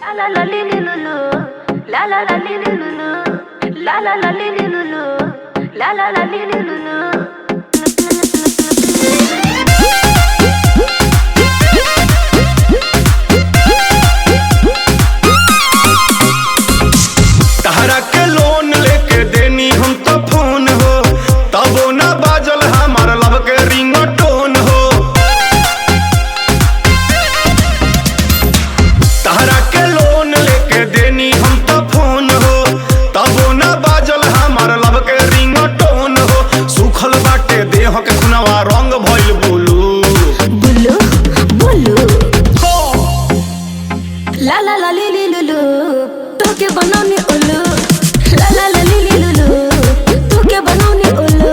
La la li li lulu, la la la li li lulu, la la la li li lulu, la la la li li lulu. तहरा के loan लेके देनी हम तो phone हो, तबो ना बाजल हमार लब के रिंगटोन हो। तहरा के लोन लेके देनी हम तो फोन हो, तबो ना बाजल हमार लब के रिंगटोन हो। सुखल बाटे देह के खुनवा रंग भइल बुलू बुलू बुलू ला ला ला ली ली लुलू, तो के बनौनी उल्लू। ला ला ला ली ली लुलू, तो के बनौनी उल्लू।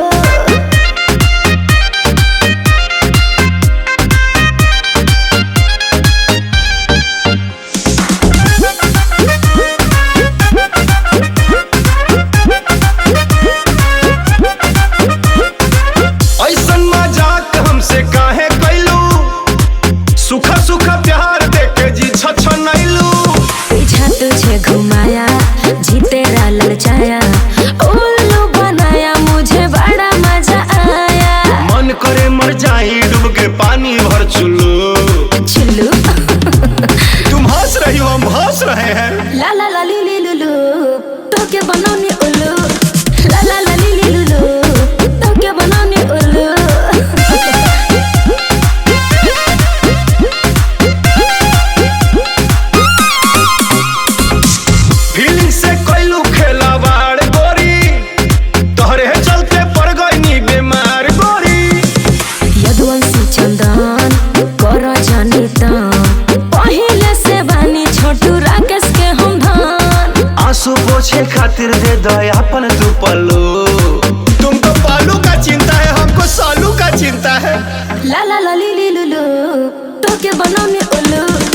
ऐसन मजाक हमसे काहे कैलू, सुखा सुखा प्यार देके जी छछनैलू। पीछा तुझे घुमाया, जी तेरा ललचाया, उल्लू बनाया, मुझे बड़ा मजा आया। मन करे मर जाई डूब के पानी भर चुल्लू। चुल्लू तुम हंस रही हो, हम हंस रहे हैं। ला ला ला ली ली लुलू, तो के बनौनी उल्लू। ला ला ला ली ली लुलू, तो के बनौनी उल्लू। फीलिंग से कैलू खेलावाड़ गोरी, तोहरे चलते पड़ गई बीमार गोरी। यदुवंशी चंदन करो जानी तान, पहिले से बानी छोटू राकेश के हम धान। आंसू पोछे खातिर दे दो अपन तू पल्लू। तुमको पालू का चिंता है, हमको सालू का चिंता है। ला ला ला ली ली लुलू, तो के बनौनी उल्लू।